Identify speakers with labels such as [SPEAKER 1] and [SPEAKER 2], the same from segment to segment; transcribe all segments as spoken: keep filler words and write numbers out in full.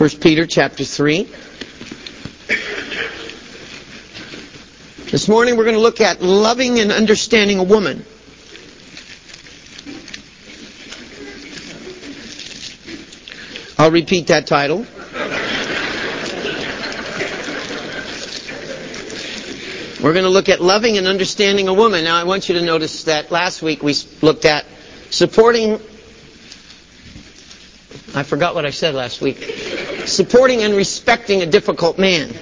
[SPEAKER 1] First Peter chapter three. This morning we're going to look at loving and understanding a woman. I'll repeat that title. We're going to look at loving and understanding a woman. Now I want you to notice that last week we looked at supporting... I forgot what I said last week. Supporting and respecting a difficult man.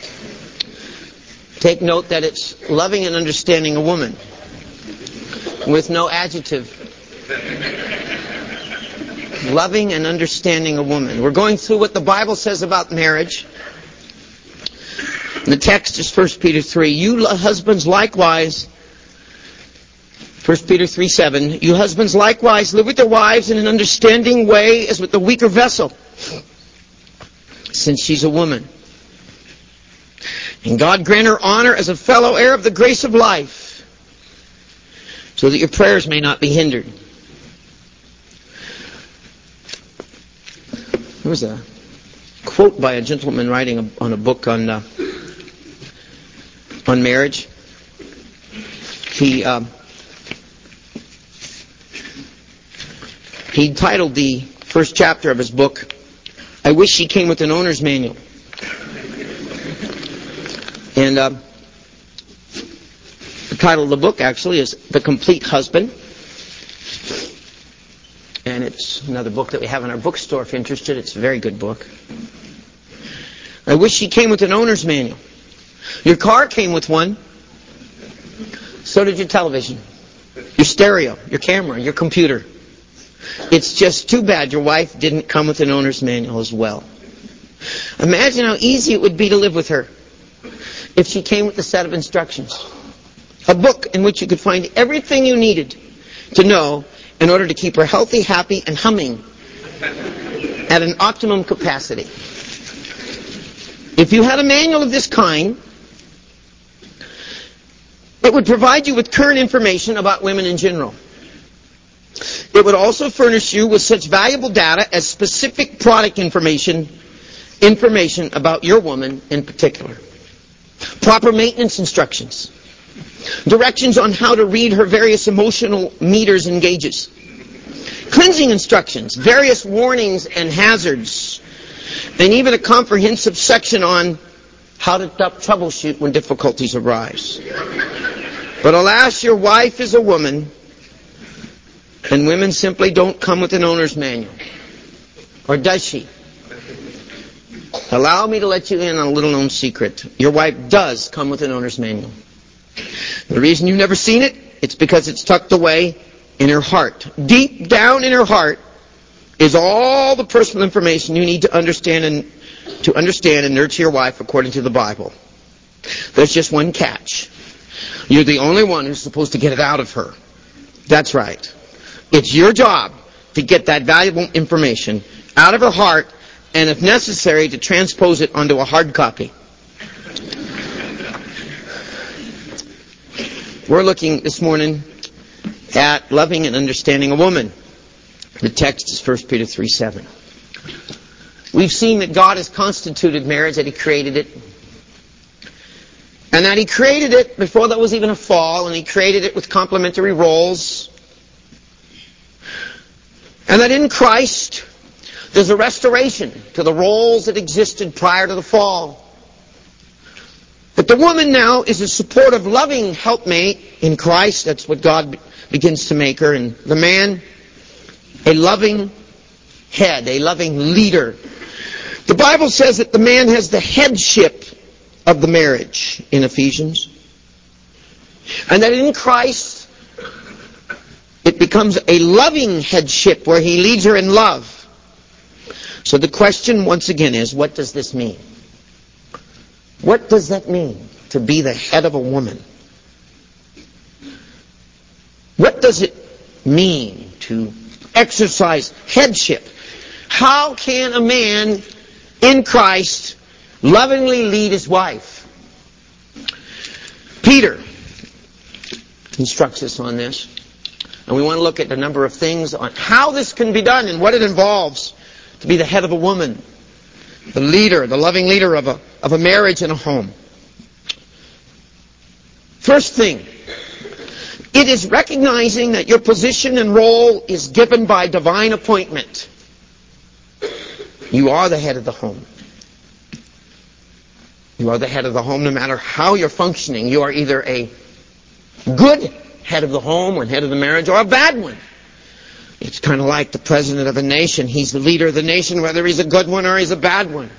[SPEAKER 1] Take note that it's loving and understanding a woman. With no adjective. Loving and understanding a woman. We're going through what the Bible says about marriage. The text is First Peter three. You husbands likewise... First Peter three seven. You husbands likewise live with your wives in an understanding way as with the weaker vessel, since she's a woman. And God grant her honor as a fellow heir of the grace of life, so that your prayers may not be hindered. There was a quote by a gentleman writing on a book on uh, on marriage. He uh, he titled the first chapter of his book, "I Wish She Came with an Owner's Manual." And uh, the title of the book actually is "The Complete Husband." And it's another book that we have in our bookstore if you're interested. It's a very good book. I wish she came with an owner's manual. Your car came with one. So did your television, your stereo, your camera, your computer. It's just too bad your wife didn't come with an owner's manual as well. Imagine how easy it would be to live with her if she came with a set of instructions. A book in which you could find everything you needed to know in order to keep her healthy, happy, and humming at an optimum capacity. If you had a manual of this kind, it would provide you with current information about women in general. It would also furnish you with such valuable data as specific product information, information about your woman in particular. Proper maintenance instructions. Directions on how to read her various emotional meters and gauges. Cleansing instructions, various warnings and hazards, and even a comprehensive section on how to troubleshoot when difficulties arise. But alas, your wife is a woman, and women simply don't come with an owner's manual. Or does she? Allow me to let you in on a little-known secret. Your wife does come with an owner's manual. The reason you've never seen it, it's because it's tucked away in her heart. Deep down in her heart is all the personal information you need to understand and to understand and nurture your wife according to the Bible. There's just one catch. You're the only one who's supposed to get it out of her. That's right. It's your job to get that valuable information out of her heart, and if necessary, to transpose it onto a hard copy. We're looking this morning at loving and understanding a woman. The text is First Peter three seven. We've seen that God has constituted marriage, that He created it. And that He created it before there was even a fall, and He created it with complementary roles. And that in Christ, there's a restoration to the roles that existed prior to the fall. But the woman now is a supportive, loving helpmate in Christ. That's what God begins to make her. And the man, a loving head, a loving leader. The Bible says that the man has the headship of the marriage in Ephesians. And that in Christ, it becomes a loving headship where He leads her in love. So the question once again is, what does this mean? What does that mean, to be the head of a woman? What does it mean to exercise headship? How can a man in Christ lovingly lead his wife? Peter instructs us on this. And we want to look at a number of things on how this can be done and what it involves to be the head of a woman. The leader, the loving leader of a, of a marriage and a home. First thing, it is recognizing that your position and role is given by divine appointment. You are the head of the home. You are the head of the home no matter how you're functioning. You are either a good head of the home or head of the marriage or a bad one. It's kind of like the president of a nation. He's the leader of the nation whether he's a good one or he's a bad one.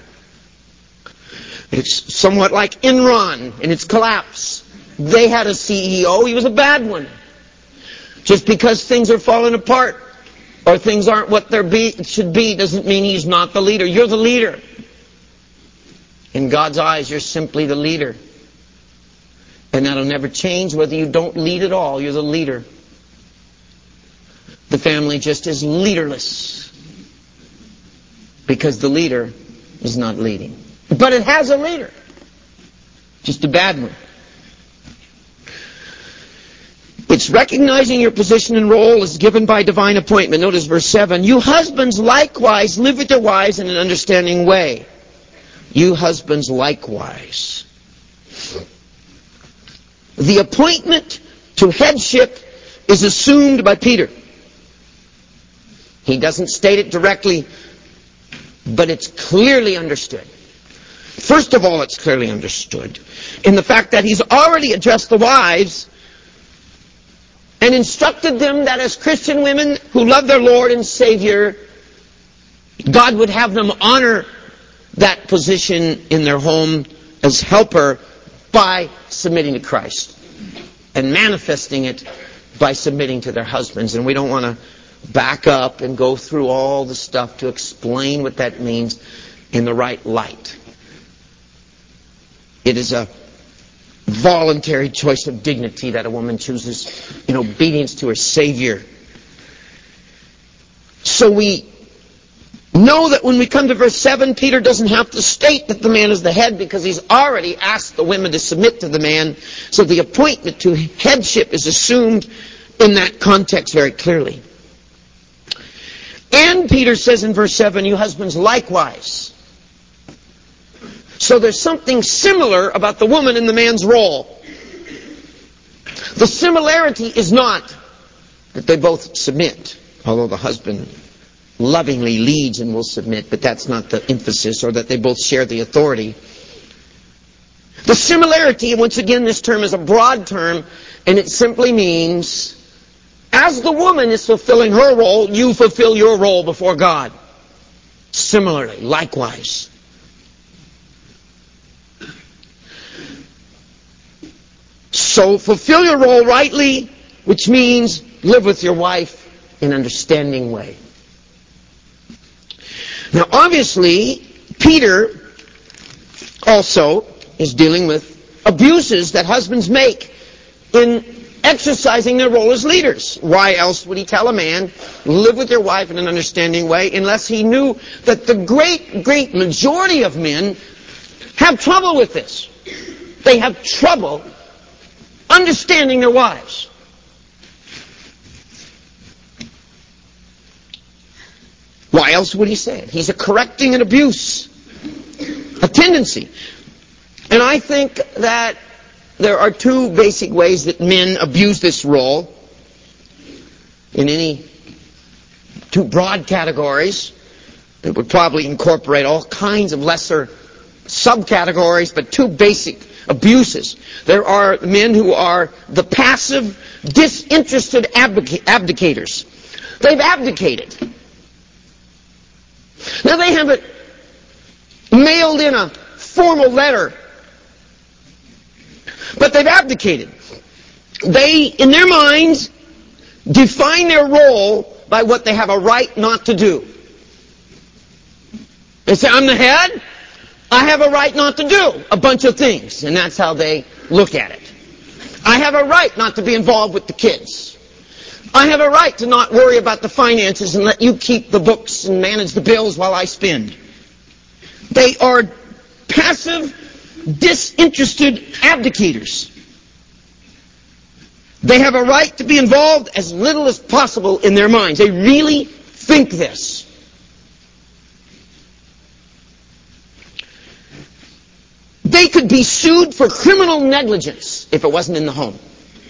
[SPEAKER 1] It's somewhat like Enron and its collapse. They had a C E O, he was a bad one. Just because things are falling apart or things aren't what they be, should be doesn't mean he's not the leader. You're the leader. In God's eyes, you're simply the leader. And that'll never change whether you don't lead at all. You're the leader. The family just is leaderless because the leader is not leading. But it has a leader. Just a bad one. It's recognizing your position and role is given by divine appointment. Notice verse seven. You husbands likewise live with your wives in an understanding way. You husbands likewise. The appointment to headship is assumed by Peter. He doesn't state it directly, but it's clearly understood. First of all, it's clearly understood in the fact that he's already addressed the wives and instructed them that as Christian women who love their Lord and Savior, God would have them honor that position in their home as helper by submitting to Christ and manifesting it by submitting to their husbands. And we don't want to back up and go through all the stuff to explain what that means in the right light. It is a voluntary choice of dignity that a woman chooses in obedience to her Savior. So we know that when we come to verse seven, Peter doesn't have to state that the man is the head because he's already asked the women to submit to the man. So the appointment to headship is assumed in that context very clearly. And Peter says in verse seven, you husbands likewise. So there's something similar about the woman and the man's role. The similarity is not that they both submit, although the husband lovingly leads and will submit, but that's not the emphasis, or that they both share the authority. The similarity, once again, this term is a broad term, and it simply means, as the woman is fulfilling her role, you fulfill your role before God. Similarly, likewise. So fulfill your role rightly, which means live with your wife in an understanding way. Now obviously, Peter also is dealing with abuses that husbands make in exercising their role as leaders. Why else would he tell a man, live with your wife in an understanding way, unless he knew that the great, great majority of men have trouble with this. They have trouble understanding their wives. Why else would he say it? He's a correcting an abuse, a tendency. And I think that there are two basic ways that men abuse this role in any two broad categories that would probably incorporate all kinds of lesser subcategories, but two basic abuses. There are men who are the passive, disinterested abdic- abdicators. They've abdicated. Now they haven't mailed in a formal letter, but they've abdicated. They, in their minds, define their role by what they have a right not to do. They say, I'm the head, I have a right not to do a bunch of things, and that's how they look at it. I have a right not to be involved with the kids. I have a right to not worry about the finances and let you keep the books and manage the bills while I spend. They are passive, disinterested abdicators. They have a right to be involved as little as possible in their minds. They really think this. they could be sued for criminal negligence if it wasn't in the home.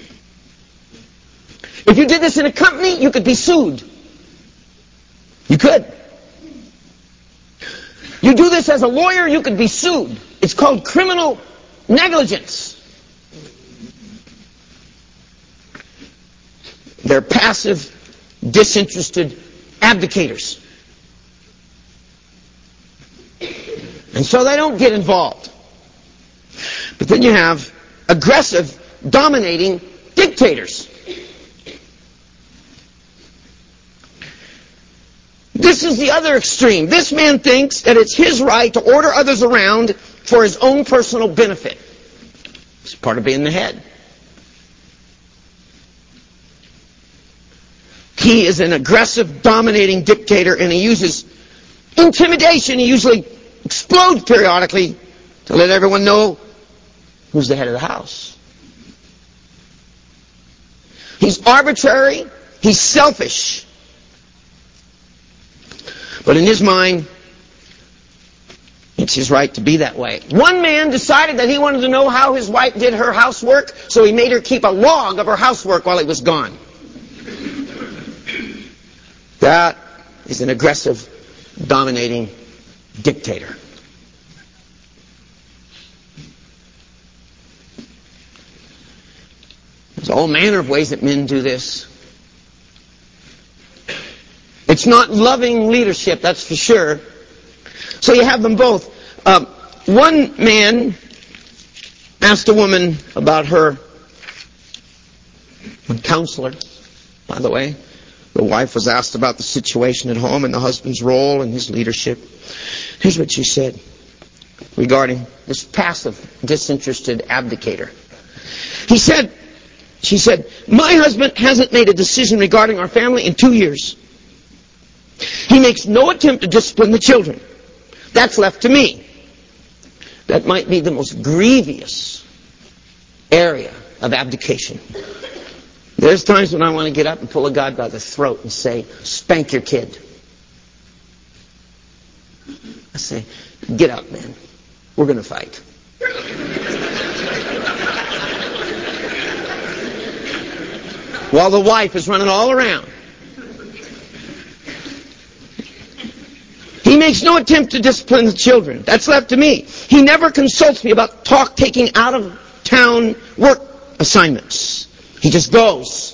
[SPEAKER 1] If you did this in a company, you could be sued. You could. You do this as a lawyer, you could be sued. It's called criminal negligence. They're passive, disinterested abdicators. And so they don't get involved. But then you have aggressive, dominating dictators. This is the other extreme. This man thinks that it's his right to order others around for his own personal benefit. It's part of being the head. He is an aggressive, dominating dictator, and he uses intimidation. He usually explodes periodically to let everyone know who's the head of the house. He's arbitrary. He's selfish. But in his mind, it's his right to be that way. One man decided that he wanted to know how his wife did her housework, so he made her keep a log of her housework while he was gone. That is an aggressive, dominating dictator. There's all manner of ways that men do this. It's not loving leadership, that's for sure. So you have them both. Um, one man asked a woman about her, a counselor, by the way. The wife was asked about the situation at home and the husband's role and his leadership. Here's what she said regarding this passive, disinterested abdicator. He said, she said, my husband hasn't made a decision regarding our family in two years. He makes no attempt to discipline the children. That's left to me. That might be the most grievous area of abdication. There's times when I want to get up and pull a guy by the throat and say, spank your kid. I say, get up, man. We're going to fight. While the wife is running all around. He makes no attempt to discipline the children. That's left to me. He never consults me about talk taking out of town work assignments. He just goes.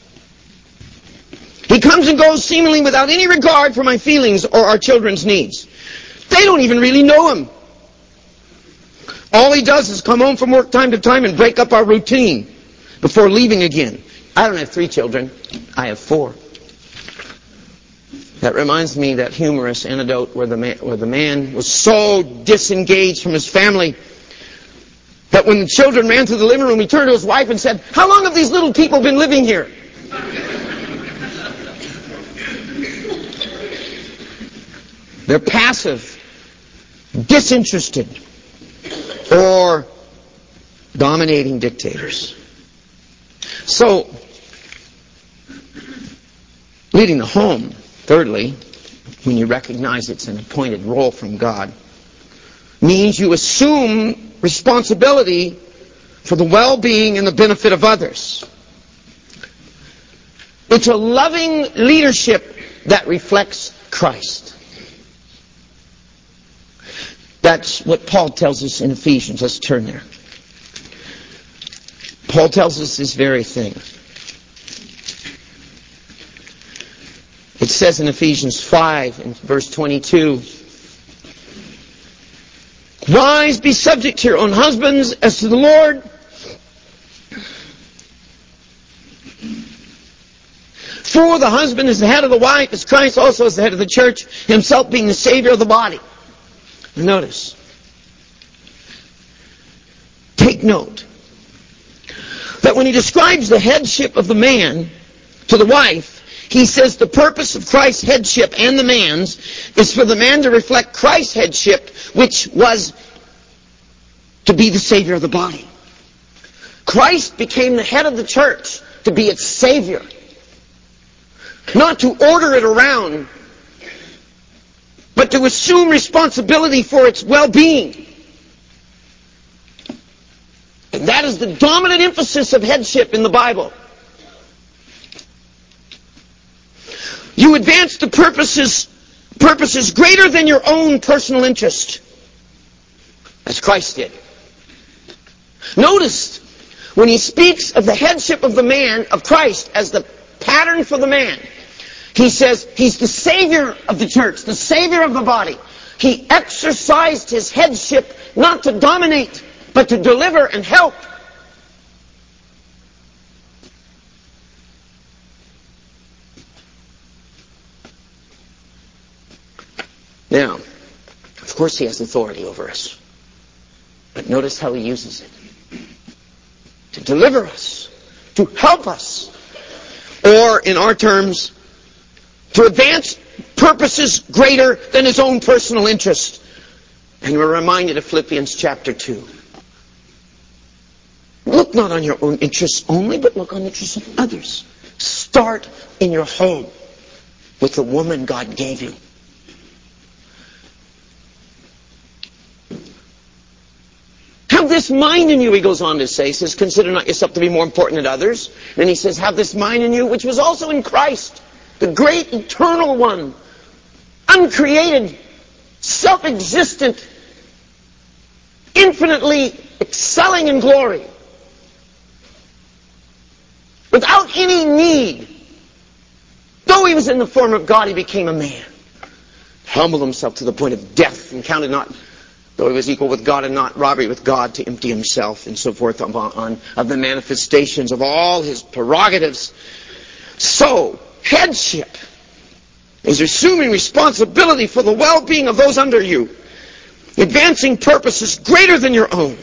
[SPEAKER 1] He comes and goes seemingly without any regard for my feelings or our children's needs. They don't even really know him. All he does is come home from work time to time and break up our routine before leaving again. I don't have three children. I have four. That reminds me of that humorous anecdote where the man, where the man was so disengaged from his family that when the children ran through the living room, he turned to his wife and said, how long have these little people been living here? They're passive, disinterested, or dominating dictators. So, leading the home, thirdly, when you recognize it's an appointed role from God, means you assume responsibility for the well-being and the benefit of others. It's a loving leadership that reflects Christ. That's what Paul tells us in Ephesians. Let's turn there. Paul tells us this very thing. It says in Ephesians five, in verse twenty-two, wives, be subject to your own husbands as to the Lord. For the husband is the head of the wife, as Christ also is the head of the church, himself being the Savior of the body. Notice. Take note that when he describes the headship of the man to the wife, he says the purpose of Christ's headship and the man's is for the man to reflect Christ's headship, which was to be the Savior of the body. Christ became the head of the church to be its Savior. Not to order it around, but to assume responsibility for its well-being. That is the dominant emphasis of headship in the Bible. You advance the purposes, purposes greater than your own personal interest, as Christ did. Notice, when he speaks of the headship of the man, of Christ, as the pattern for the man, he says he's the Savior of the church, the Savior of the body. He exercised his headship not to dominate, but to deliver and help. Now, of course he has authority over us. But notice how he uses it. To deliver us. To help us. Or, in our terms, to advance purposes greater than his own personal interest. And we're reminded of Philippians chapter two. Look not on your own interests only, but look on the interests of others. Start in your home with the woman God gave you. Have this mind in you, he goes on to say. He says, consider not yourself to be more important than others. Then he says, have this mind in you, which was also in Christ, the great eternal one, uncreated, self-existent, infinitely excelling in glory, without any need. Though he was in the form of God, he became a man. Humbled himself to the point of death, and counted not, though he was equal with God, and not robbery with God, to empty himself, and so forth, on, on of the manifestations of all his prerogatives. So, headship is assuming responsibility for the well-being of those under you, advancing purposes greater than your own.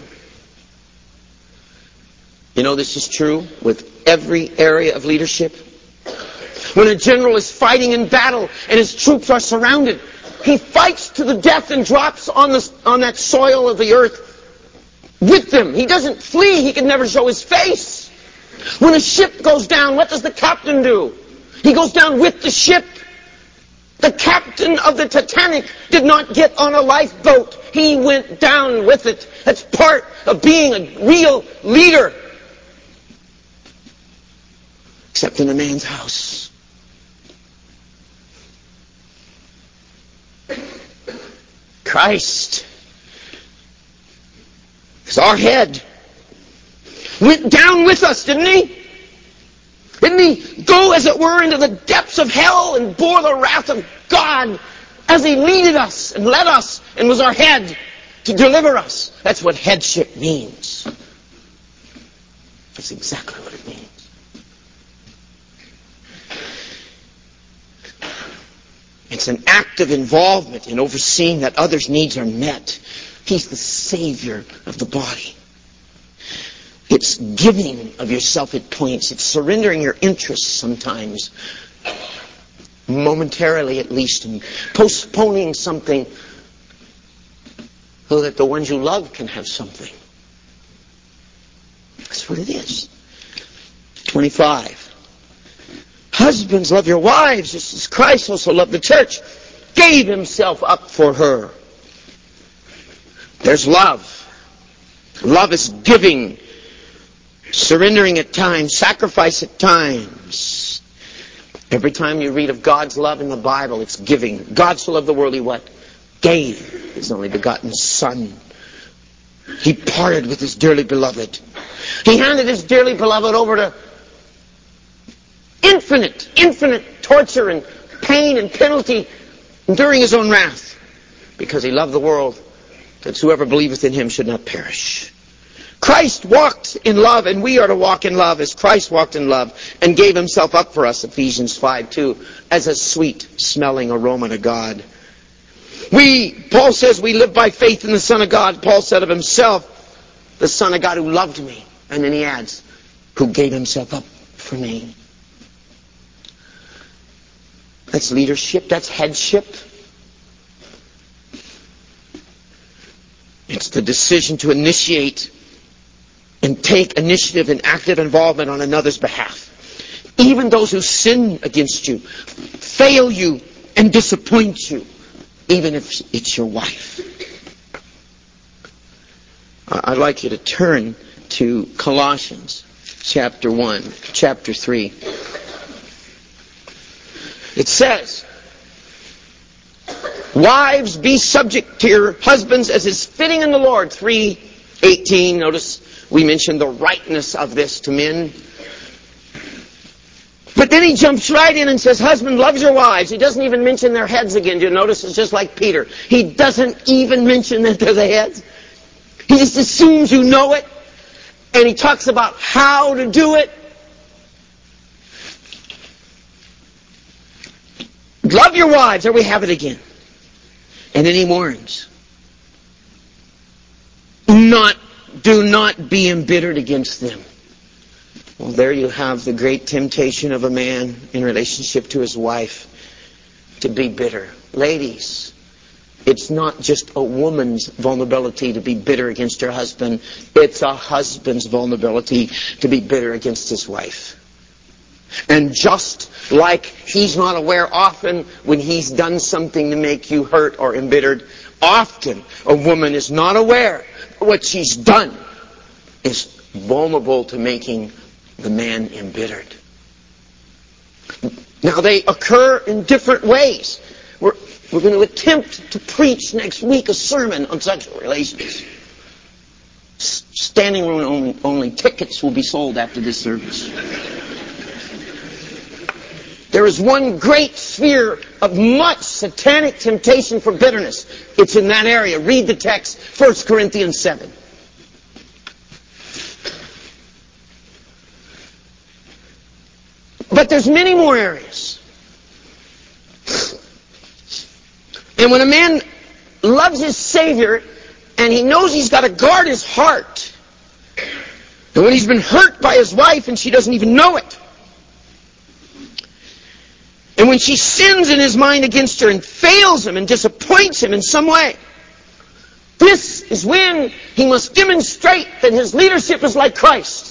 [SPEAKER 1] You know this is true with every area of leadership. When a general is fighting in battle and his troops are surrounded, he fights to the death and drops on, the, on that soil of the earth with them. He doesn't flee. He can never show his face. When a ship goes down, what does the captain do? He goes down with the ship. The captain of the Titanic did not get on a lifeboat. He went down with it. That's part of being a real leader. Except in a man's house. Christ is our head. Went down with us, didn't he? Didn't he go, as it were, into the depths of hell and bore the wrath of God as he leaded us and led us and was our head to deliver us? That's what headship means. That's exactly what it means. It's an active involvement in overseeing that others' needs are met. He's the Savior of the body. It's giving of yourself at points. It's surrendering your interests sometimes, momentarily at least, and postponing something so that the ones you love can have something. That's what it is. twenty-five. Husbands, love your wives, just as Christ also loved the church, gave himself up for her. There's love. Love is giving, surrendering at times, sacrifice at times. Every time you read of God's love in the Bible, it's giving. God so loved the world, he what? Gave his only begotten Son. He parted with his dearly beloved. He handed his dearly beloved over to infinite, infinite torture and pain and penalty, enduring his own wrath, because he loved the world, that whoever believeth in him should not perish. Christ walked in love, and we are to walk in love as Christ walked in love and gave himself up for us, Ephesians five two, as a sweet-smelling aroma to God. We, Paul says, we live by faith in the Son of God. Paul said of himself, the Son of God who loved me. And then he adds, who gave himself up for me. That's leadership. That's headship. It's the decision to initiate and take initiative and active involvement on another's behalf. Even those who sin against you, fail you, and disappoint you, even if it's your wife. I'd like you to turn to Colossians chapter one, chapter three. It says, wives, be subject to your husbands as is fitting in the Lord. three eighteen, notice we mentioned the rightness of this to men. But then he jumps right in and says, husband, love your wives. He doesn't even mention their heads again. Do you notice? It's just like Peter. He doesn't even mention that they're the heads. He just assumes you know it. And he talks about how to do it. Love your wives. There we have it again. And then he warns. Not, do not be embittered against them. Well, there you have the great temptation of a man in relationship to his wife to be bitter. Ladies, it's not just a woman's vulnerability to be bitter against her husband. It's a husband's vulnerability to be bitter against his wife. And just like he's not aware often when he's done something to make you hurt or embittered, often a woman is not aware what she's done is vulnerable to making the man embittered. Now they occur in different ways. We're, we're going to attempt to preach next week a sermon on sexual relations. S- standing room only, only tickets will be sold after this service. There is one great sphere of much satanic temptation for bitterness. It's in that area. Read the text, First Corinthians seven. But there's many more areas. And when a man loves his Savior and he knows he's got to guard his heart, and when he's been hurt by his wife and she doesn't even know it, and when she sins in his mind against her and fails him and disappoints him in some way, this is when he must demonstrate that his leadership is like Christ.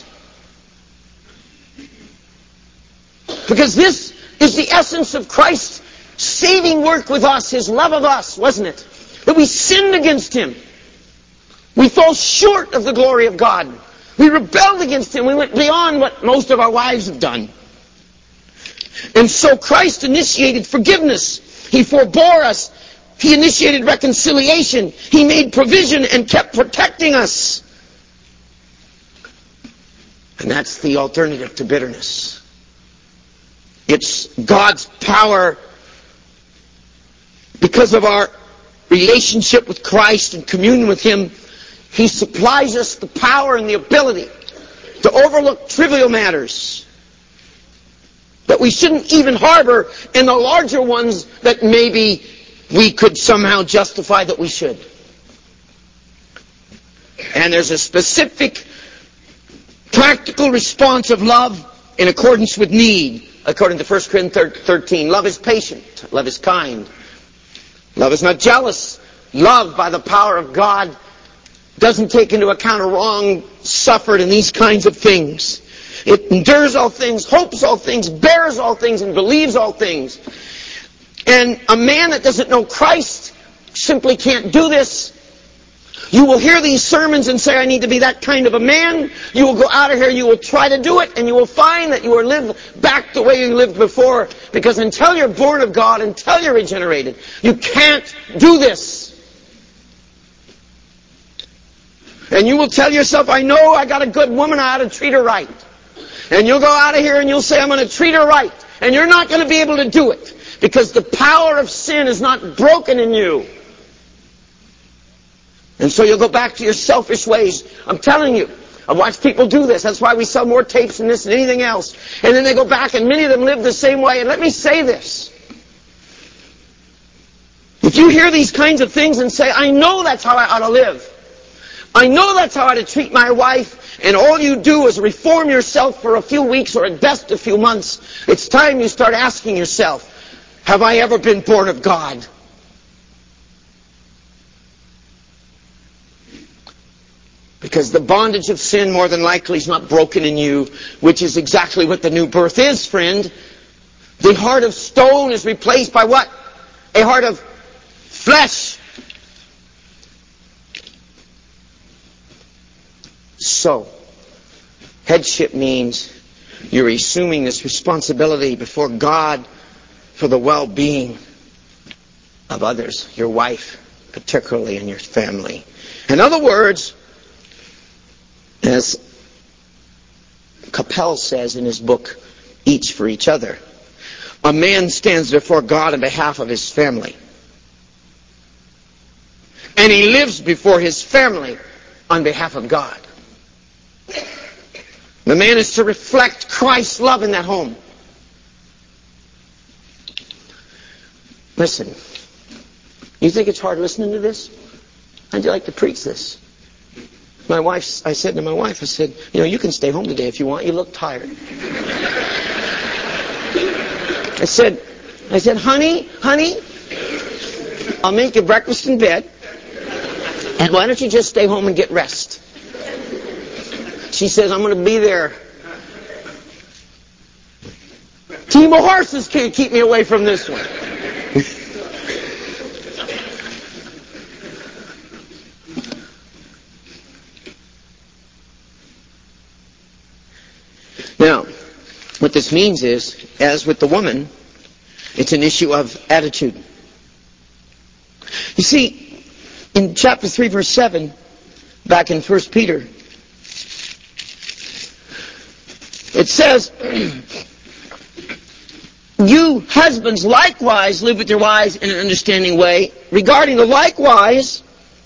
[SPEAKER 1] Because this is the essence of Christ's saving work with us, His love of us, wasn't it? That we sinned against Him. We fell short of the glory of God. We rebelled against Him. We went beyond what most of our wives have done. And so Christ initiated forgiveness. He forbore us. He initiated reconciliation. He made provision and kept protecting us. And that's the alternative to bitterness. It's God's power because of our relationship with Christ and communion with Him. He supplies us the power and the ability to overlook trivial matters that we shouldn't even harbor, and the larger ones that maybe we could somehow justify that we should. And there's a specific practical response of love in accordance with need. According to First Corinthians thirteen, love is patient. Love is kind. Love is not jealous. Love, by the power of God, doesn't take into account a wrong suffered and these kinds of things. It endures all things, hopes all things, bears all things, and believes all things. And a man that doesn't know Christ simply can't do this. You will hear these sermons and say, I need to be that kind of a man. You will go out of here, you will try to do it, and you will find that you will live back the way you lived before. Because until you're born of God, until you're regenerated, you can't do this. And you will tell yourself, I know I got a good woman, I ought to treat her right. And you'll go out of here and you'll say, I'm going to treat her right. And you're not going to be able to do it. Because the power of sin is not broken in you. And so you'll go back to your selfish ways. I'm telling you, I've watched people do this. That's why we sell more tapes than this than anything else. And then they go back and many of them live the same way. And let me say this. If you hear these kinds of things and say, I know that's how I ought to live. I know that's how I ought to treat my wife. And all you do is reform yourself for a few weeks or at best a few months. It's time you start asking yourself, have I ever been born of God? Because the bondage of sin more than likely is not broken in you, which is exactly what the new birth is, friend. The heart of stone is replaced by what? A heart of flesh. So, Headship means you're assuming this responsibility before God for the well-being of others, your wife particularly, and your family. In other words, as Capel says in his book, Each for Each Other, a man stands before God on behalf of his family. And he lives before his family on behalf of God. The man is to reflect Christ's love in that home. Listen, you think it's hard listening to this? How'd you like to preach this? My wife, I said to my wife, I said, you know, you can stay home today if you want. You look tired. I said, I said, honey, honey, I'll make you breakfast in bed. And why don't you just stay home and get rest? She says, I'm going to be there. Team of horses can't keep me away from this one. Now, what this means is, as with the woman, it's an issue of attitude. You see, in chapter three, verse seven, back in First Peter, it says, you husbands likewise live with your wives in an understanding way. Regarding the likewise,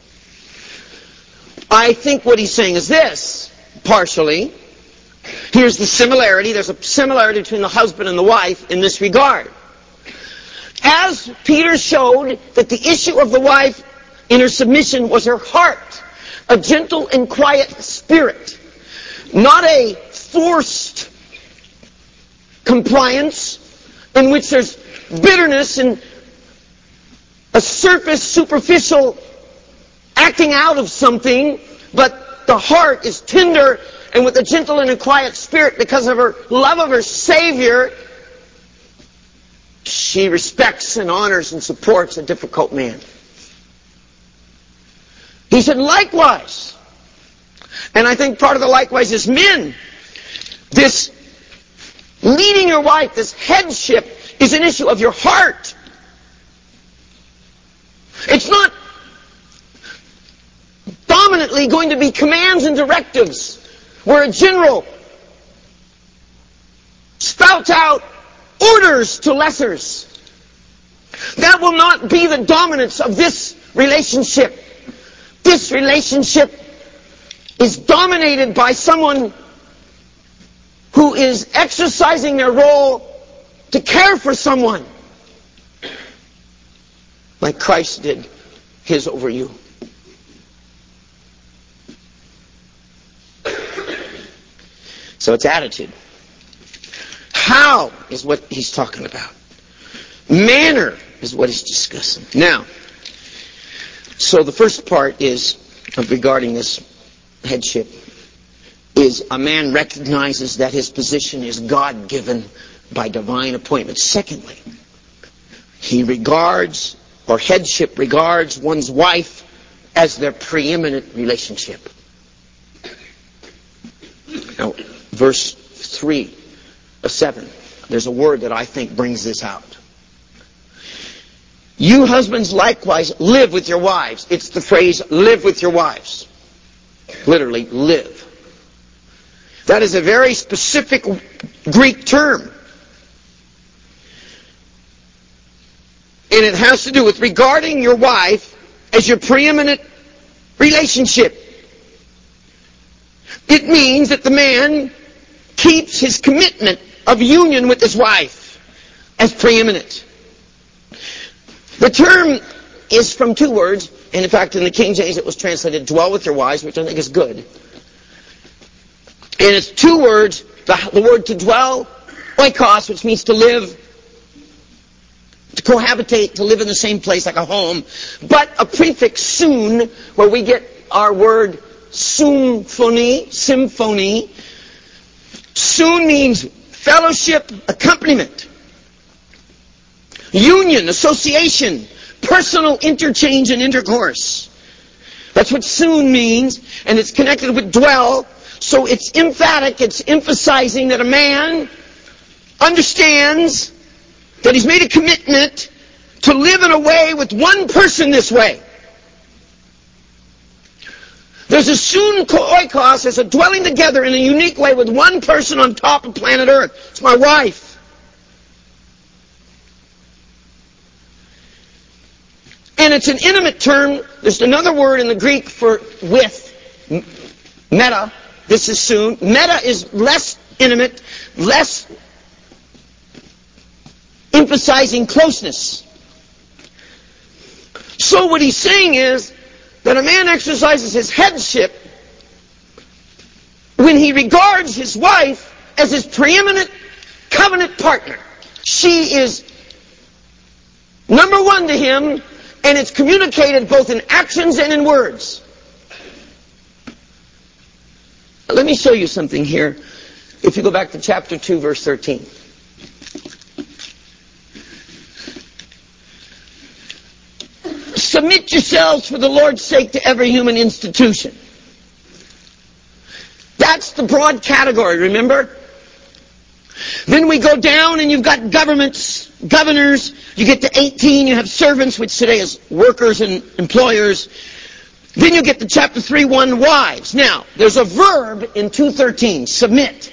[SPEAKER 1] I think what he's saying is this, partially. Here's the similarity. There's a similarity between the husband and the wife in this regard. As Peter showed that the issue of the wife in her submission was her heart, a gentle and quiet spirit, not a forced compliance in which there's bitterness and a surface, superficial acting out of something, but the heart is tender and with a gentle and a quiet spirit because of her love of her Savior. She respects and honors and supports a difficult man. He said, likewise. And I think part of the likewise is men. This leading your wife, this headship, is an issue of your heart. It's not dominantly going to be commands and directives where a general spouts out orders to lessers. That will not be the dominance of this relationship. This relationship is dominated by someone who is exercising their role to care for someone, like Christ did his over you. So it's attitude. How is what he's talking about. Manner is what he's discussing. Now, so the first part is, of regarding this headship, is a man recognizes that his position is God-given by divine appointment. Secondly, he regards, or headship regards, one's wife as their preeminent relationship. Now, verse three of seven, there's a word that I think brings this out. You husbands likewise live with your wives. It's the phrase, live with your wives. Literally, live. That is a very specific Greek term. And it has to do with regarding your wife as your preeminent relationship. It means that the man keeps his commitment of union with his wife as preeminent. The term is from two words, and in fact in the King James it was translated dwell with your wives, which I think is good. And it's two words, the, the word to dwell, oikos, which means to live, to cohabitate, to live in the same place like a home, but a prefix soon, where we get our word symphony, symphony. Soon means fellowship, accompaniment, union, association, personal interchange and intercourse. That's what soon means, and it's connected with dwell. So it's emphatic, it's emphasizing that a man understands that he's made a commitment to live in a way with one person this way. There's a sun oikos, there's a dwelling together in a unique way with one person on top of planet Earth. It's my wife. And it's an intimate term. There's another word in the Greek for with, meta. This is soon. Meta is less intimate, less emphasizing closeness. So what he's saying is that a man exercises his headship when he regards his wife as his preeminent covenant partner. She is number one to him, and it's communicated both in actions and in words. Let me show you something here. If you go back to chapter two, verse thirteen. Submit yourselves for the Lord's sake to every human institution. That's the broad category, remember? Then we go down and you've got governments, governors. You get to eighteen, you have servants, which today is workers and employers. Then you get to chapter three, one, wives. Now, there's a verb in two thirteen, submit.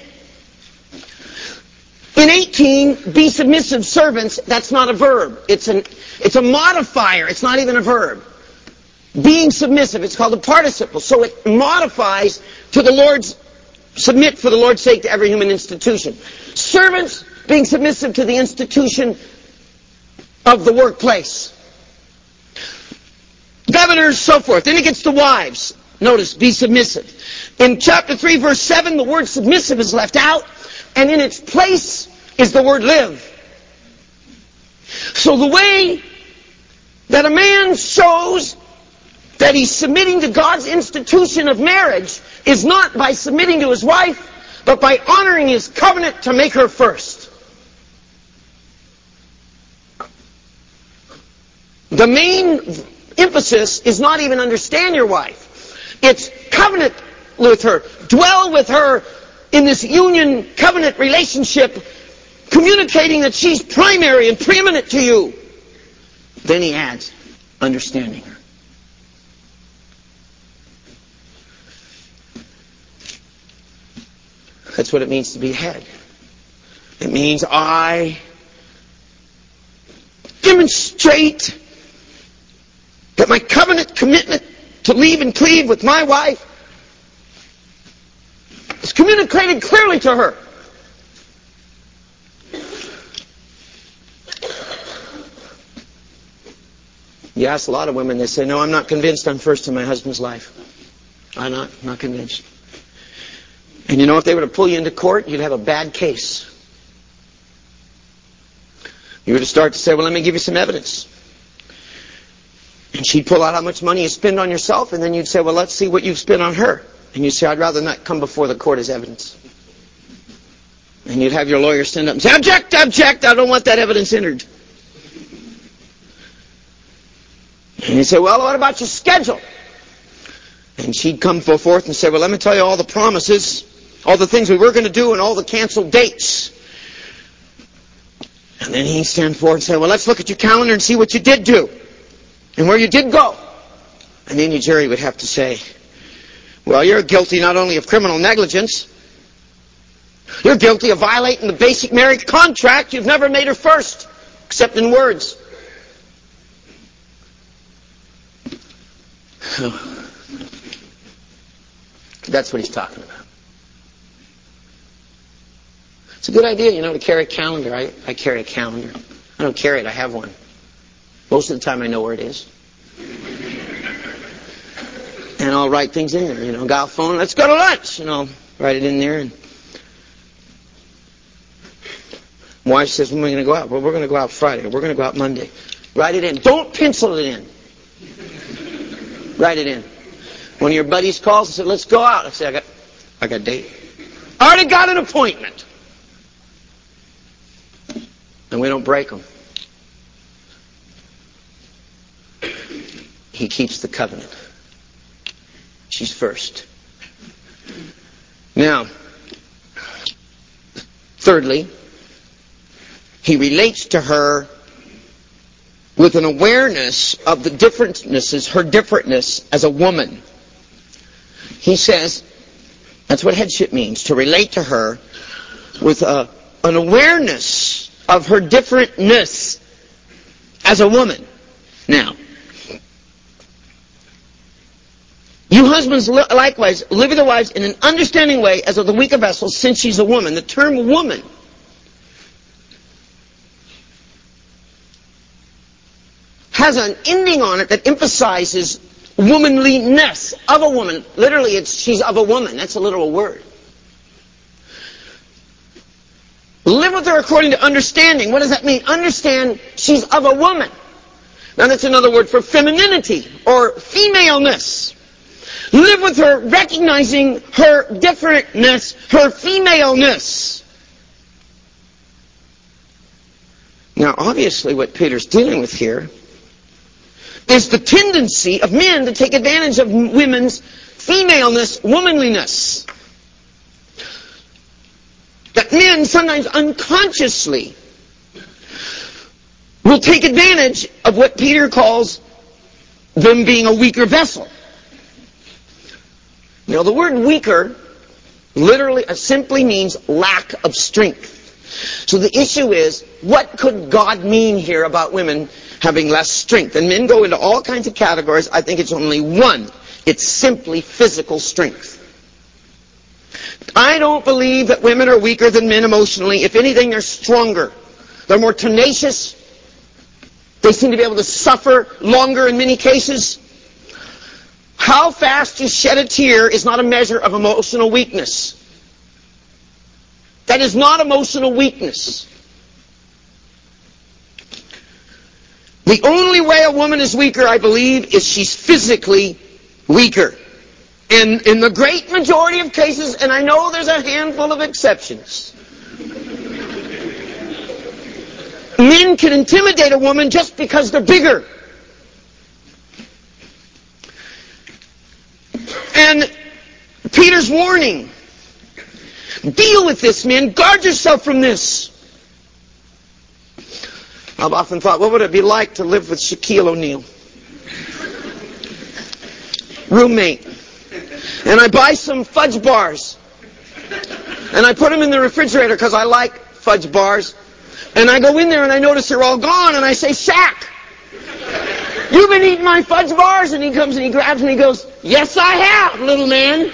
[SPEAKER 1] In eighteen, be submissive servants, that's not a verb. It's an it's a modifier, it's not even a verb. Being submissive, it's called a participle. So it modifies to the Lord's, submit for the Lord's sake to every human institution. Servants being submissive to the institution of the workplace. Governors, so forth. Then it gets to wives. Notice, be submissive. In chapter three, verse seven, the word submissive is left out, and in its place is the word live. So the way that a man shows that he's submitting to God's institution of marriage is not by submitting to his wife, but by honoring his covenant to make her first. The main emphasis is not even understand your wife. It's covenant with her. Dwell with her in this union covenant relationship, communicating that she's primary and preeminent to you. Then he adds, understanding her. That's what it means to be head. It means I demonstrate that my covenant commitment to leave and cleave with my wife is communicated clearly to her. You ask a lot of women, they say, no, I'm not convinced I'm first in my husband's life. I'm not, I'm not convinced. And you know, if they were to pull you into court, you'd have a bad case. You were to start to say, well, let me give you some evidence. And she'd pull out how much money you spend on yourself, and then you'd say, well, let's see what you've spent on her. And you'd say, I'd rather not come before the court as evidence. And you'd have your lawyer stand up and say, object, object, I don't want that evidence entered. And you'd say, well, what about your schedule? And she'd come forth and say, well, let me tell you all the promises, all the things we were going to do, and all the canceled dates. And then he'd stand forward and say, well, let's look at your calendar and see what you did do, and where you did go. And then your jury would have to say, well, you're guilty not only of criminal negligence, you're guilty of violating the basic marriage contract. You've never made her first, except in words. That's what he's talking about. It's a good idea, you know, to carry a calendar. I, I carry a calendar. I don't carry it, I have one. Most of the time I know where it is. And I'll write things in there, you know. Got a phone, let's go to lunch. And I'll write it in there. And my wife says, when are we going to go out? Well, we're going to go out Friday. We're going to go out Monday. Write it in. Don't pencil it in. Write it in. One of your buddies calls and says, let's go out. I say, I got, I got a date. I already got an appointment. And we don't break them. He keeps the covenant. She's first. Now, thirdly, he relates to her with an awareness of the differences, her differentness as a woman. He says, that's what headship means, to relate to her with a, an awareness of her differentness as a woman. Now, you husbands likewise live with your wives in an understanding way as of the weaker vessel, since she's a woman. The term woman has an ending on it that emphasizes womanliness of a woman. Literally, it's she's of a woman. That's a literal word. Live with her according to understanding. What does that mean? Understand she's of a woman. Now that's another word for femininity or femaleness. Live with her recognizing her differentness, her femaleness. Now obviously what Peter's dealing with here is the tendency of men to take advantage of women's femaleness, womanliness. That men sometimes unconsciously will take advantage of what Peter calls them being a weaker vessel. Now the word weaker literally simply means lack of strength. So the issue is, what could God mean here about women having less strength? And men go into all kinds of categories. I think it's only one. It's simply physical strength. I don't believe that women are weaker than men emotionally. If anything, they're stronger. They're more tenacious. They seem to be able to suffer longer in many cases. How fast you shed a tear is not a measure of emotional weakness. That is not emotional weakness. The only way a woman is weaker, I believe, is she's physically weaker. And in the great majority of cases, and I know there's a handful of exceptions, men can intimidate a woman just because they're bigger. And Peter's warning, deal with this, men. Guard yourself from this. I've often thought, what would it be like to live with Shaquille O'Neal? Roommate. And I buy some fudge bars. And I put them in the refrigerator because I like fudge bars. And I go in there and I notice they're all gone. And I say, Shaq, you've been eating my fudge bars? And he comes and he grabs me and he goes, yes, I have, little man.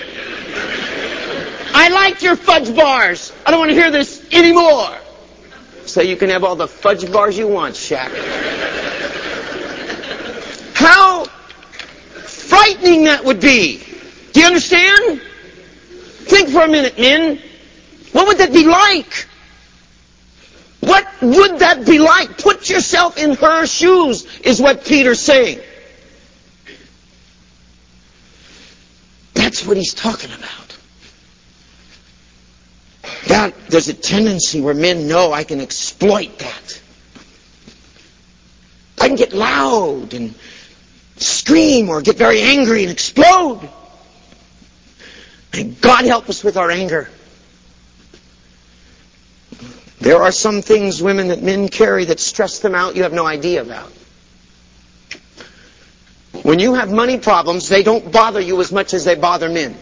[SPEAKER 1] I like your fudge bars. I don't want to hear this anymore. So you can have all the fudge bars you want, Shaq. How frightening that would be. Do you understand? Think for a minute, men. What would that be like? What would that be like? Put yourself in her shoes, is what Peter's saying. That's what he's talking about. That there's a tendency where men know I can exploit that. I can get loud and scream or get very angry and explode. And God help us with our anger. There are some things, women, that men carry that stress them out you have no idea about. When you have money problems, they don't bother you as much as they bother men.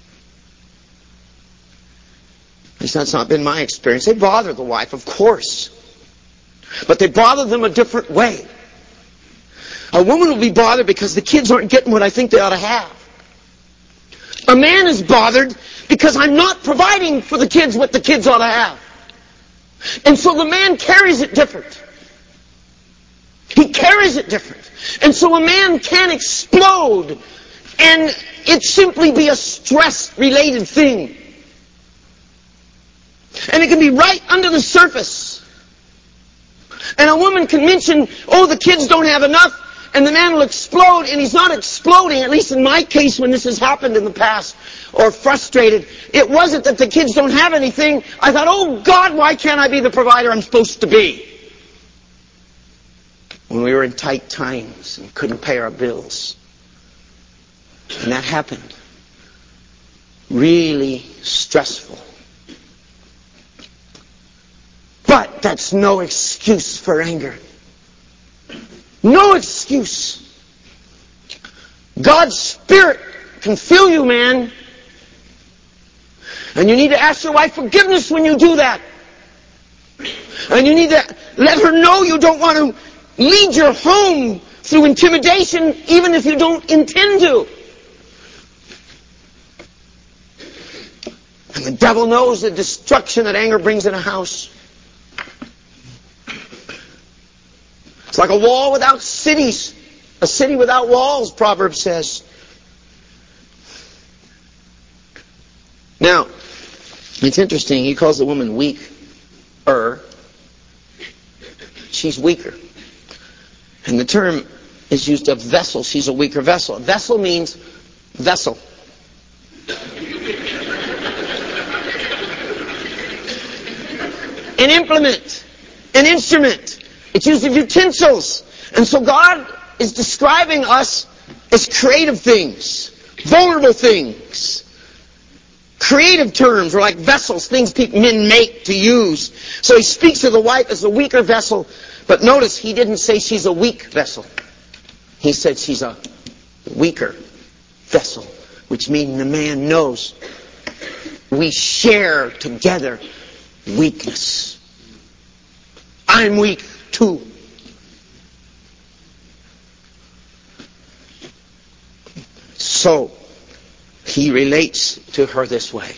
[SPEAKER 1] At least that's not been my experience. They bother the wife, of course. But they bother them a different way. A woman will be bothered because the kids aren't getting what I think they ought to have. A man is bothered because I'm not providing for the kids what the kids ought to have. And so the man carries it different. He carries it different. And so a man can explode and it simply be a stress-related thing. And it can be right under the surface. And a woman can mention, oh, the kids don't have enough, and the man will explode, and he's not exploding, at least in my case when this has happened in the past, or frustrated. It wasn't that the kids don't have anything. I thought, oh God, why can't I be the provider I'm supposed to be? When we were in tight times and couldn't pay our bills. And that happened. really stressful. But that's no excuse for anger. No excuse. God's Spirit can fill you, man. And you need to ask your wife forgiveness when you do that. And you need to let her know you don't want to lead your home through intimidation, even if you don't intend to. And the devil knows the destruction that anger brings in a house. It's like a wall without cities. A city without walls, Proverbs says. Now, it's interesting. He calls the woman weaker. She's weaker. And the term is used of vessel. She's a weaker vessel. Vessel means vessel. An implement. An instrument. It's used of utensils. And so God is describing us as creative things. Vulnerable things. Creative terms are like vessels, things people, men make to use. So he speaks of the wife as a weaker vessel. But notice he didn't say she's a weak vessel. He said she's a weaker vessel. Which means the man knows we share together weakness. I'm weak too. So, he relates to her this way.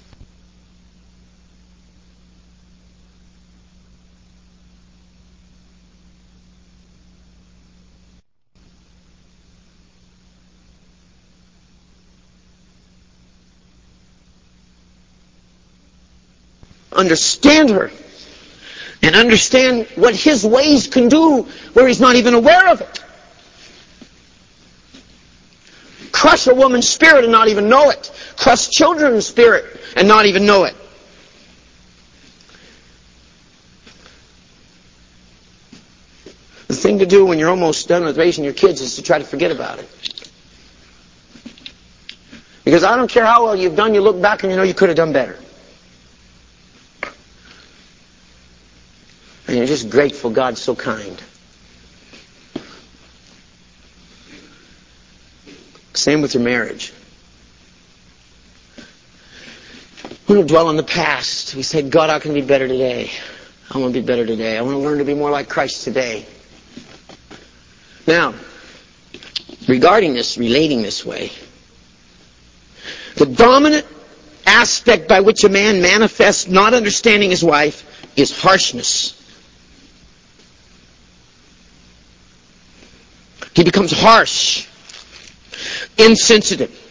[SPEAKER 1] Understand her. And understand what his ways can do where he's not even aware of it. Crush a woman's spirit and not even know it. Crush children's spirit and not even know it. The thing to do when you're almost done with raising your kids is to try to forget about it. Because I don't care how well you've done, you look back and you know you could have done better. And you're just grateful God's so kind. Same with your marriage. We don't dwell on the past. We say, God, how can I be better today? I want to be better today. I want to learn to be more like Christ today. Now, regarding this, relating this way, the dominant aspect by which a man manifests not understanding his wife is harshness. He becomes harsh, insensitive.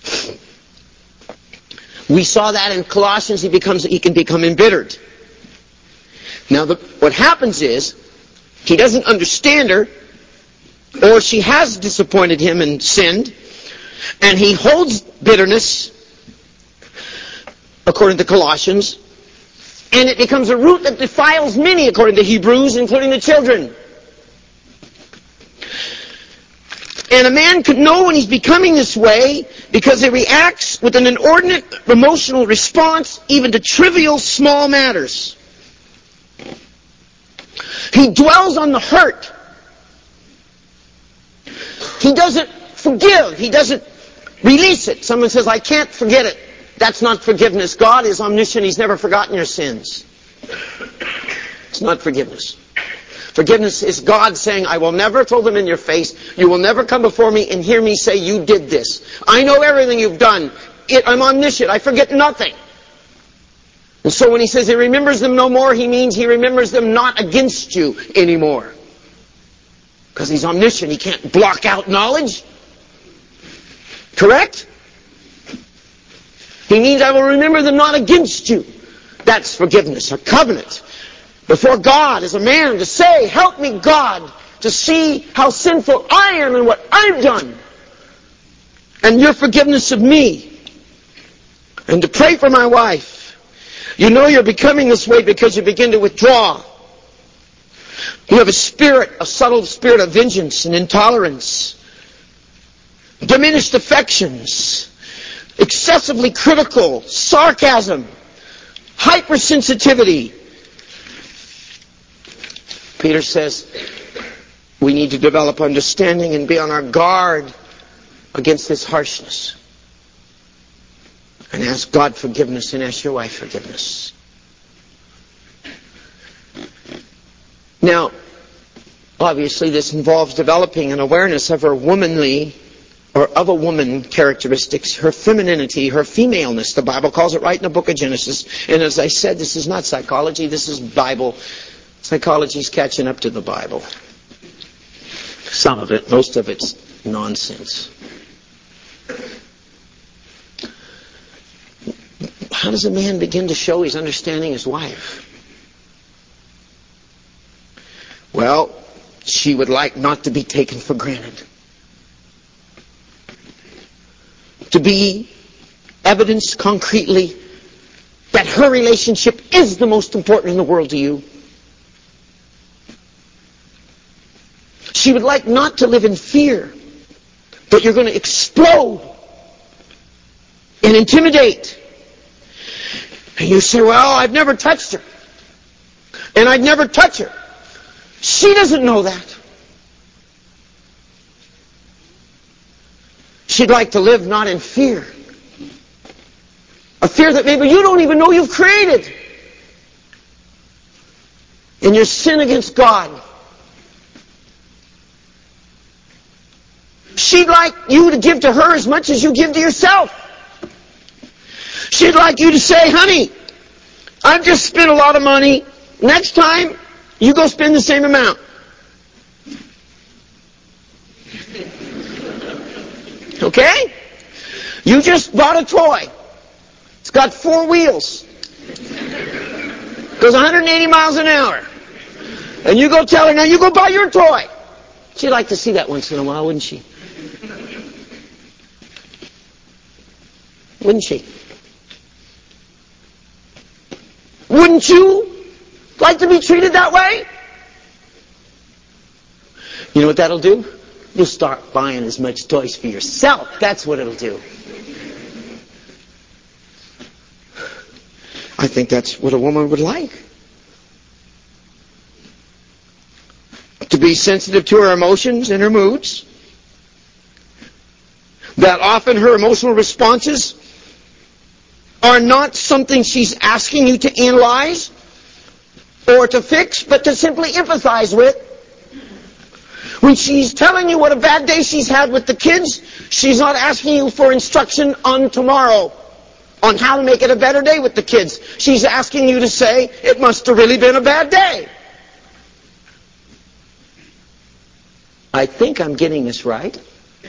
[SPEAKER 1] We saw that in Colossians. He becomes he can become embittered. Now, the, what happens is he doesn't understand her, or she has disappointed him and sinned, and he holds bitterness, according to Colossians, and it becomes a root that defiles many, according to Hebrews, including the children. And a man could know when he's becoming this way because he reacts with an inordinate emotional response even to trivial small matters. He dwells on the hurt. He doesn't forgive. He doesn't release it. Someone says, I can't forget it. That's not forgiveness. God is omniscient. He's never forgotten your sins. It's not forgiveness. Forgiveness is God saying, I will never throw them in your face. You will never come before me and hear me say, you did this. I know everything you've done. It, I'm omniscient. I forget nothing. And so when he says he remembers them no more, he means he remembers them not against you anymore. Because he's omniscient. He can't block out knowledge. Correct? He means I will remember them not against you. That's forgiveness, a covenant. Before God as a man to say, help me, God, to see how sinful I am and what I've done. And your forgiveness of me. And to pray for my wife. You know you're becoming this way because you begin to withdraw. You have a spirit, a subtle spirit of vengeance and intolerance. Diminished affections. excessively critical, sarcasm, hypersensitivity. Peter says we need to develop understanding and be on our guard against this harshness. And ask God forgiveness and ask your wife forgiveness. Now, obviously this involves developing an awareness of her womanly or of a woman characteristics, her femininity, her femaleness. The Bible calls it right in the book of Genesis. And as I said, this is not psychology, this is Bible. Psychology's catching up to the Bible. Some of it, most of it's nonsense. How does a man begin to show he's understanding his wife? Well, she would like not to be taken for granted. To be evidenced concretely that her relationship is the most important in the world to you. She would like not to live in fear that you're going to explode and intimidate. And you say, well, I've never touched her. And I'd never touch her. She doesn't know that. She'd like to live not in fear. A fear that maybe you don't even know you've created. In your sin against God. She'd like you to give to her as much as you give to yourself. She'd like you to say, honey, I've just spent a lot of money. Next time, you go spend the same amount. Okay? You just bought a toy. It's got four wheels. Goes one hundred eighty miles an hour. And you go tell her, now you go buy your toy. She'd like to see that once in a while, wouldn't she? Wouldn't she? Wouldn't you like to be treated that way? You know what that'll do? You'll start buying as much toys for yourself. That's what it'll do. I think that's what a woman would like. To be sensitive to her emotions and her moods. That often her emotional responses are not something she's asking you to analyze or to fix, but to simply empathize with. When she's telling you what a bad day she's had with the kids, she's not asking you for instruction on tomorrow, on how to make it a better day with the kids. She's asking you to say, it must have really been a bad day. I think I'm getting this right.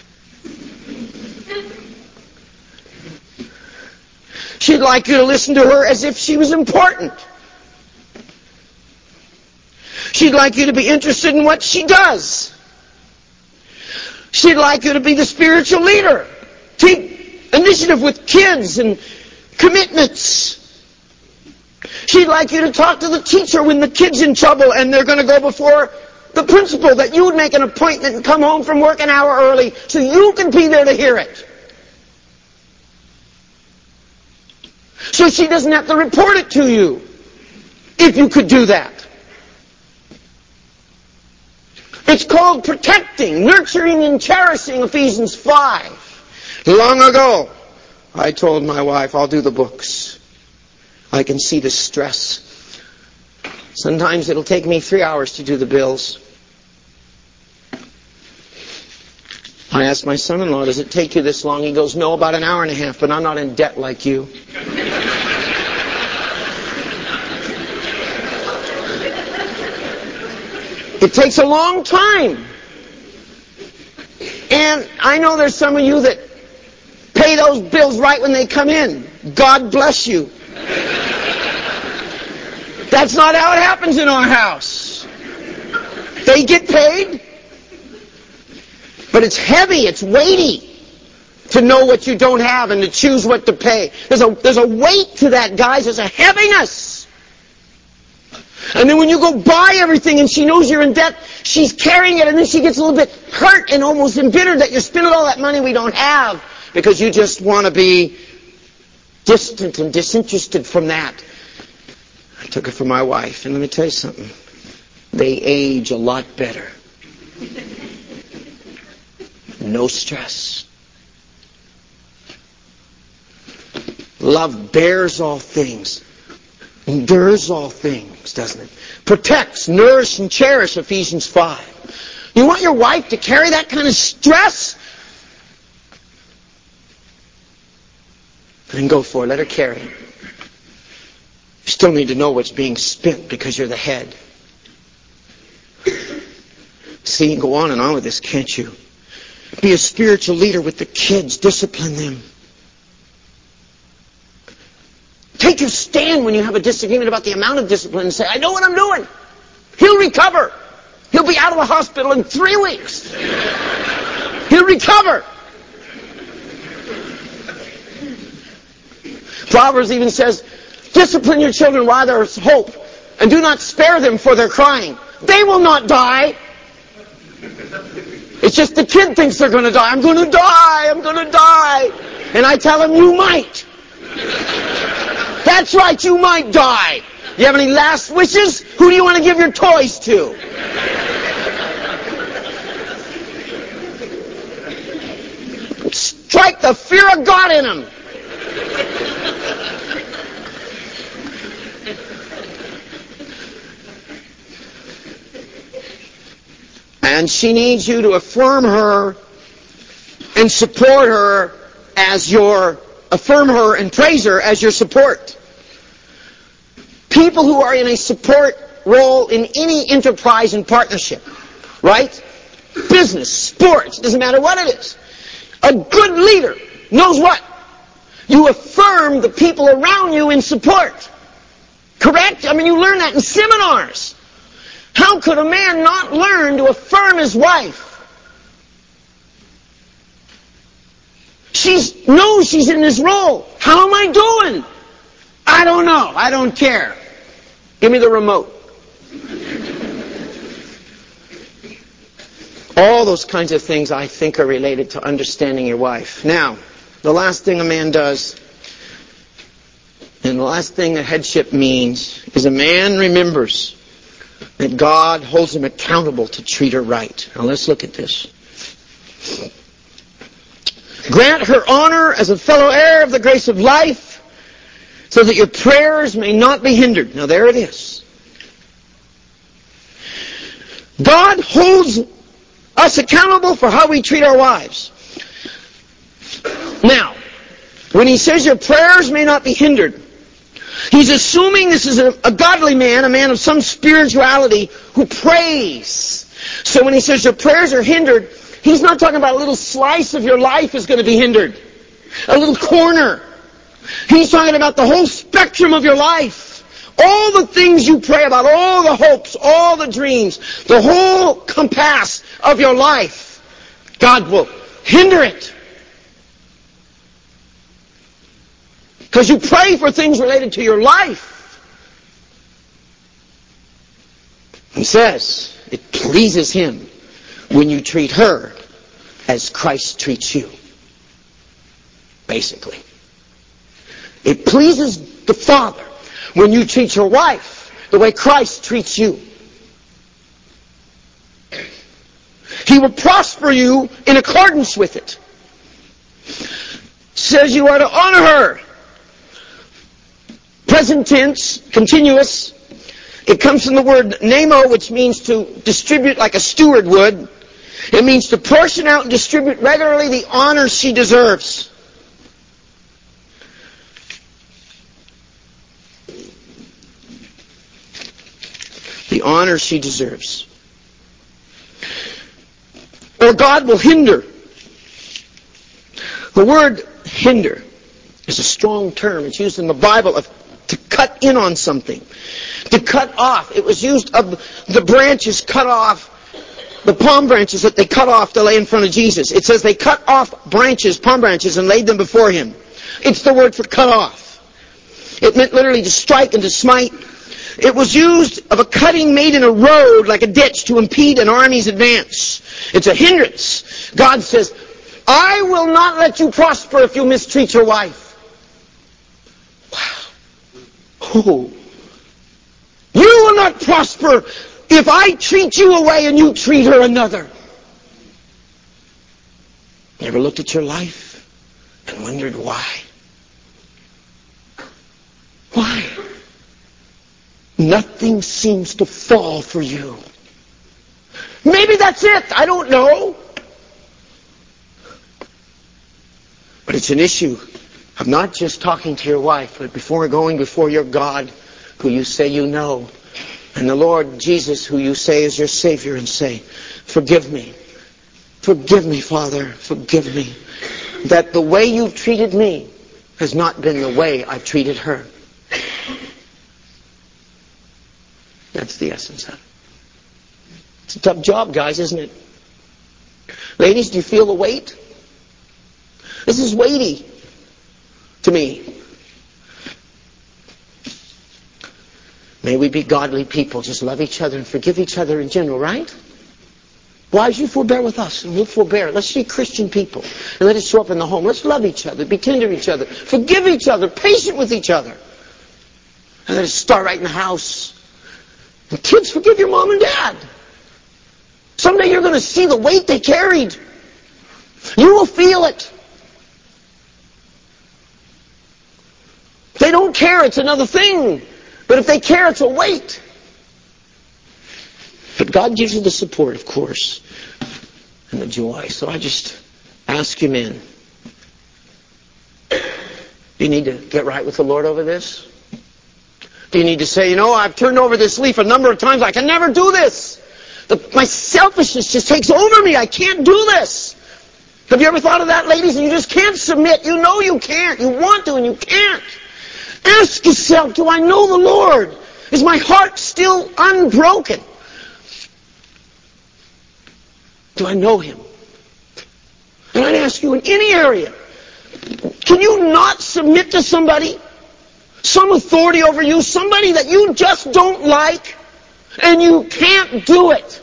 [SPEAKER 1] She'd like you to listen to her as if she was important. She'd like you to be interested in what she does. She'd like you to be the spiritual leader. Take initiative with kids and commitments. She'd like you to talk to the teacher when the kid's in trouble and they're going to go before the principal, that you would make an appointment and come home from work an hour early so you can be there to hear it. So she doesn't have to report it to you, if you could do that. It's called protecting, nurturing, and cherishing, Ephesians five. Long ago, I told my wife, I'll do the books. I can see the stress. Sometimes it'll take me three hours to do the bills. I asked my son-in-law, does it take you this long? He goes, no, about an hour and a half, but I'm not in debt like you. It takes a long time. And I know there's some of you that pay those bills right when they come in. God bless you. That's not how it happens in our house. They get paid, but it's heavy, it's weighty to know what you don't have and to choose what to pay. There's a, there's a weight to that, guys. There's a heaviness. And then when you go buy everything and she knows you're in debt, she's carrying it, and then she gets a little bit hurt and almost embittered that you're spending all that money we don't have. because you just want to be distant and disinterested from that. I took it from my wife, and let me tell you something. They age a lot better. No stress. Love bears all things, endures all things, doesn't it? Protects, nourish, and cherish, Ephesians five. You want your wife to carry that kind of stress? Then go for it. Let her carry it. You still need to know what's being spent because you're the head. See, you can go on and on with this, can't you? Be a spiritual leader with the kids. Discipline them. Take your stand when you have a disagreement about the amount of discipline and say, I know what I'm doing. He'll recover. He'll be out of the hospital in three weeks. He'll recover. Proverbs even says, discipline your children while there is hope, and do not spare them for their crying. They will not die. It's just the kid thinks they're going to die. I'm going to die. I'm going to die. And I tell him, you might. That's right, you might die. You have any last wishes? Who do you want to give your toys to? Strike the fear of God in them. And she needs you to affirm her and support her as your, affirm her and praise her as your support. People who are in a support role in any enterprise and partnership, right? Business, sports, doesn't matter what it is. A good leader knows what? You affirm the people around you in support. Correct? I mean, you learn that in seminars. How could a man not learn to affirm his wife? She knows she's in this role. How am I doing? I don't know. I don't care. Give me the remote. All those kinds of things I think are related to understanding your wife. Now, the last thing a man does, and the last thing that headship means, is a man remembers that God holds him accountable to treat her right. Now let's look at this. Grant her honor as a fellow heir of the grace of life, so that your prayers may not be hindered. Now there it is. God holds us accountable for how we treat our wives. Now, when he says your prayers may not be hindered, he's assuming this is a, a godly man, a man of some spirituality who prays. So when he says your prayers are hindered, he's not talking about a little slice of your life is going to be hindered. A little corner. He's talking about the whole spectrum of your life. All the things you pray about, all the hopes, all the dreams, the whole compass of your life. God will hinder it. Because you pray for things related to your life. He says it pleases him when you treat her as Christ treats you. Basically. It pleases the Father when you treat your wife the way Christ treats you. He will prosper you in accordance with it. Says you are to honor her. Present tense, continuous. It comes from the word nemo, which means to distribute like a steward would. It means to portion out and distribute regularly the honor she deserves. The honor she deserves. Or God will hinder. The word hinder is a strong term. It's used in the Bible of to cut in on something. To cut off. It was used of the branches cut off, the palm branches that they cut off to lay in front of Jesus. It says they cut off branches, palm branches, and laid them before him. It's the word for cut off. It meant literally to strike and to smite. It was used of a cutting made in a road like a ditch to impede an army's advance. It's a hindrance. God says, I will not let you prosper if you mistreat your wife. Wow. Oh. You will not prosper if I treat you away and you treat her another. You ever looked at your life and wondered why? Why? Nothing seems to fall for you. Maybe that's it. I don't know. But it's an issue of not just talking to your wife, but before going before your God, who you say you know, and the Lord Jesus, who you say is your Savior, and say, forgive me. Forgive me, Father. Forgive me. That the way you've treated me has not been the way I've treated her. That's the essence of it. It's a tough job, guys, isn't it? Ladies, do you feel the weight? This is weighty to me. May we be godly people. Just love each other and forgive each other in general, right? Wives, you forbear with us, and we'll forbear. Let's be Christian people, and let it show up in the home. Let's love each other, be tender to each other, forgive each other, patient with each other. And let it start right in the house. And kids, forgive your mom and dad. Someday you're going to see the weight they carried. You will feel it. If they don't care, it's another thing. But if they care, it's a weight. But God gives you the support, of course, and the joy. So I just ask you, men, do you need to get right with the Lord over this? Do you need to say, you know, I've turned over this leaf a number of times. I can never do this. The, my selfishness just takes over me. I can't do this. Have you ever thought of that, ladies? And you just can't submit. You know you can't. You want to and you can't. Ask yourself, do I know the Lord? Is my heart still unbroken? Do I know Him? And I'd ask you in any area, can you not submit to somebody? Some authority over you, somebody that you just don't like, and you can't do it.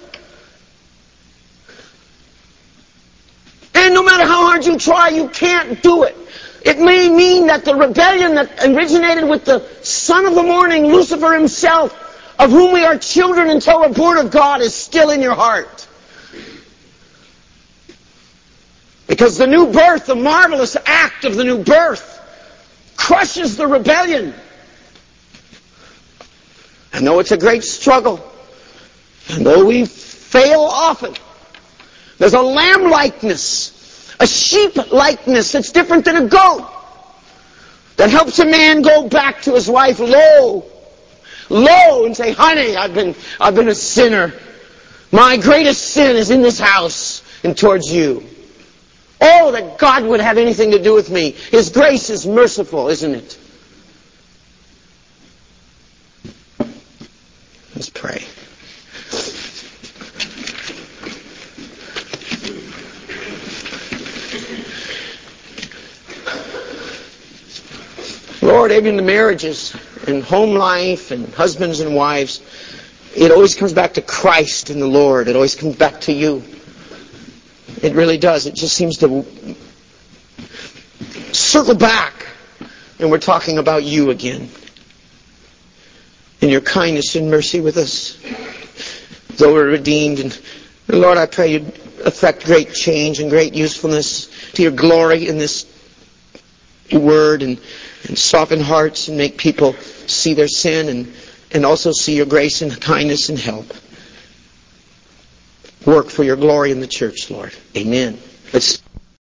[SPEAKER 1] And no matter how hard you try, you can't do it. It may mean that the rebellion that originated with the son of the morning, Lucifer himself, of whom we are children until we're born of God, is still in your heart. Because the new birth, the marvelous act of the new birth, crushes the rebellion. I know it's a great struggle. And though we fail often, there's a lamb-likeness, a sheep-likeness that's different than a goat, that helps a man go back to his wife low, low, and say, honey, I've been, I've been a sinner. My greatest sin is in this house and towards you. Oh, that God would have anything to do with me. His grace is merciful, isn't it? Let's pray. Lord, even in the marriages and home life and husbands and wives, it always comes back to Christ and the Lord. It always comes back to you. It really does. It just seems to circle back, and we're talking about you again. And your kindness and mercy with us, though we're redeemed. And Lord, I pray you'd effect great change and great usefulness to your glory in this word, and, and soften hearts and make people see their sin, and, and also see your grace and kindness and help. Work for your glory in the church, Lord. Amen. Let's